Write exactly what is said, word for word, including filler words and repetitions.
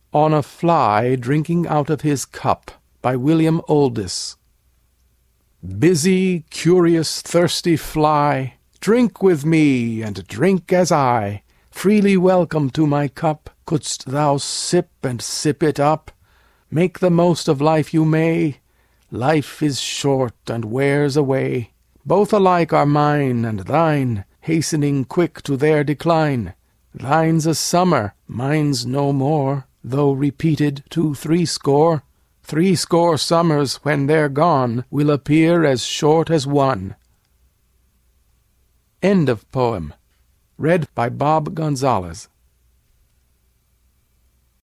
On a Fly Drinking out of his Cup, by William Oldys. Busy, curious, thirsty Fly, drink with me, and drink as I. Freely welcome to my cup, couldst thou sip and sip it up. Make the most of life you may, life is short and wears away. Both alike are mine and thine, hastening quick to their decline. Thine's a summer, mine's no more, though repeated to threescore. Threescore summers, when they're gone, will appear as short as one. End of poem. Read by Bob Gonzalez.